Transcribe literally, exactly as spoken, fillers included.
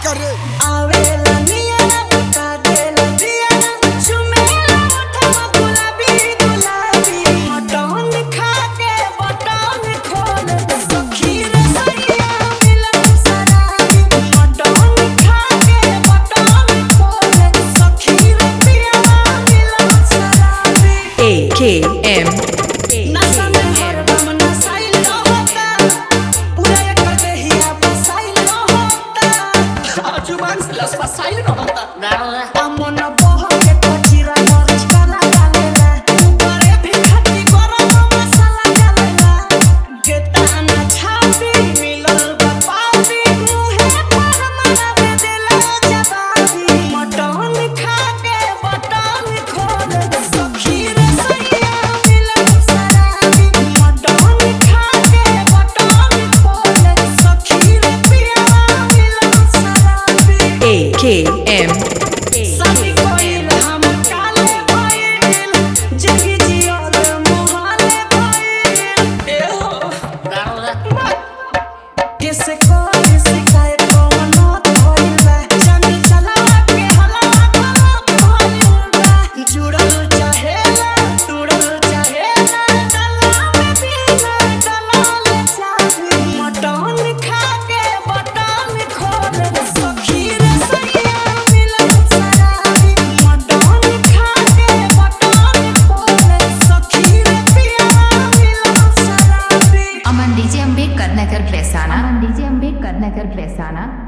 करे आवेला नियरा बता देला दिया चुमेला ओठवा गुलाबी गुलाबी मटन खा के बटन खोल सखी रे सैया मिलन सराबी मटन खा के बटन खोल सखी रे पिया मिलन सराबी A K M नशा में हरदम नशाइल रहता पूरा एक देहिया बसाइल रहता जुबान से लस फसाइल रहता अमन बह के कचिरा मरच काला डालेला ऊपरे भी खट्टी गरम मसाला डालेला गेताना छापी मिलल बपाती मुहे पर मारे देला जवाबी मटन खा के बटन खोल सखी रे सैया मिलन सराबी मटन खा के बटन खोल सखी रे पिया मिलन सराबी A K M साथी कोइल हमर काले भइल जगी जियल मोहाले भइल ए हो किसे कोई शिकायत कौन भइल बा जन चलावा के हलावा भइल बा जुड़ल चाहेला तुड़ल चाहेला डला में बीजा डलाले चाही मटन खा के बटन खोल सखी रे सैया मिलन सराबी मटन खा के बटन खोल सखी रे पिया मिलन सराबी अमन डीजे अम्बेडकर नगर प्लेसाना अमन डीजे अम्बेडकर नगर प्लेसाना